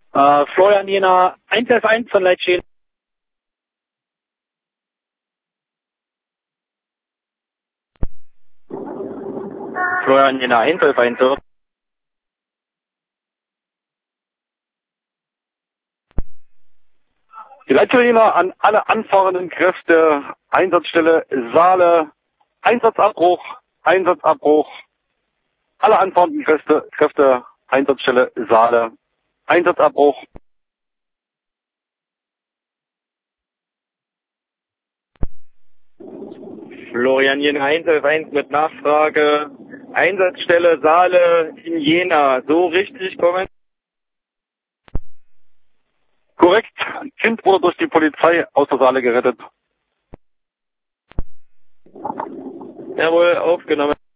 Florian Jena 111 von Leitstehen. Florian Jena 111. Die Leitstelle an alle anfahrenden Kräfte, Einsatzstelle Saale, Einsatzabbruch, Einsatzabbruch. Alle anfahrenden Kräfte, Einsatzstelle Saale, Einsatzabbruch. Florian Jena 111 mit Nachfrage. Einsatzstelle Saale in Jena. So richtig kommen? Korrekt. Kind wurde durch die Polizei aus der Saale gerettet. Jawohl, aufgenommen.